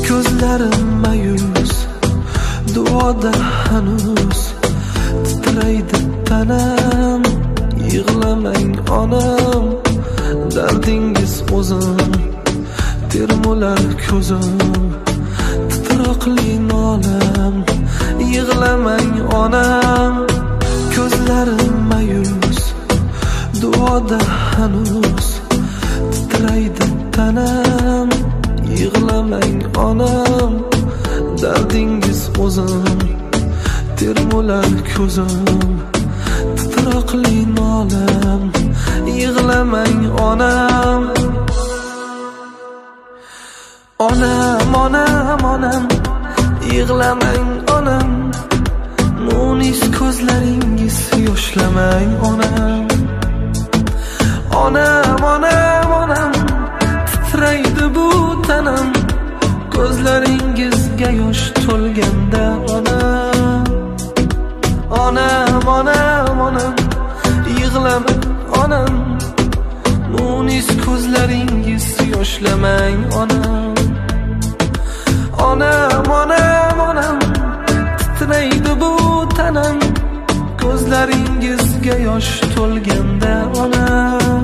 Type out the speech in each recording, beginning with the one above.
Ko'zlarim mayus, duoda hanuz titraydi tanam. Yig'lamang onam, dardingiz o'zim, termular ko'zim, titroqli nolam. Yig'lamang onam, ko'zlarim mayus, duoda hanuz titraydi tanam. Yig'lamang onam, dardingiz o'zim, termular ko'zim, titroqli nolam. Yig'lamang onam. Onam, onam, onam, yig'lamang onam. Munis ko'zlaringiz yoshlamang onam. Onam, onam, onam, titraydi bu tanam. Ko'zlaringizga yosh to'lganda onam. Onam, onam, onam, yig'lamang onam. Munis ko'zlaringiz yoshlamang onam. Onam, onam, onam, titraydi bu tanam. Ko'zlaringizga yosh to'lganda onam.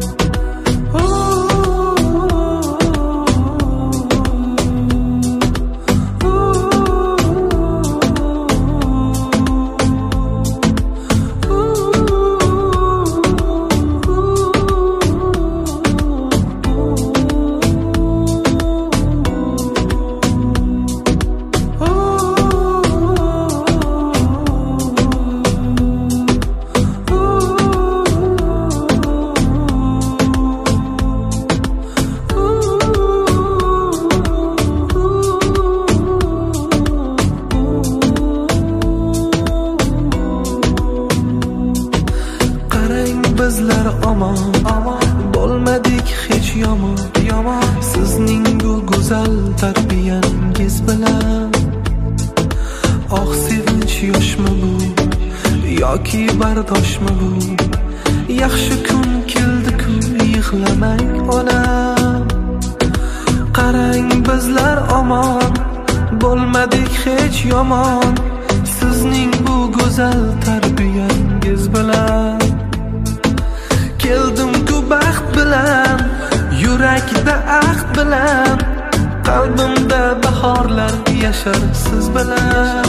Bizlar omon, bo'lmadik hech yomon. Sizning bu go'zal tarbiyangiz bilan. Oh sevinch yoshmi bu, yoki bardoshmi bu? Yaxshi kun keldi-ku, yig'lamang onam. Qarang bizlar omon, bo'lmadik hech yomon. Sizning bu go'zal tarbiyangiz bilan. Keldim-ku baxt bilan, yurakda ahd bilan. Qalbimda bahorlar yashar siz bilan.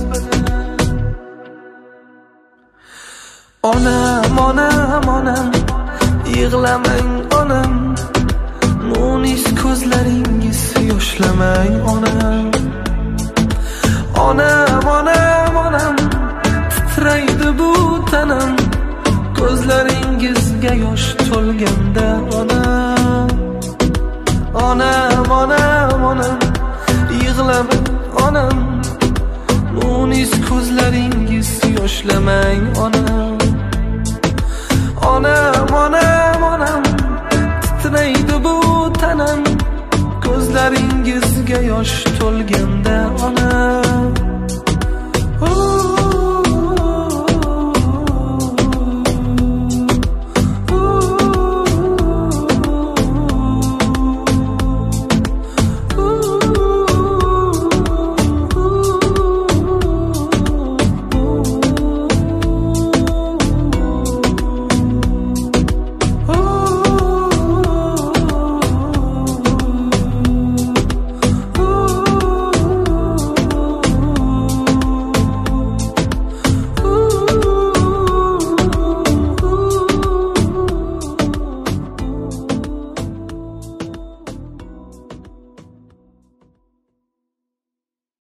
Onam, onam, onam, yig'lamang onam. Munis ko'zlaringiz yoshlamang onam. Onam, onam, onam, titraydi bu tanam. Ko'zlaringizga yosh to'lganda onam. Onam, onam, onam, yig'lamang onam. Munis ko'zlaringiz yoshlamang onam. Onam, onam, onam, titraydi bu tanam. Ko'zlaringizga yosh to'lganda onam.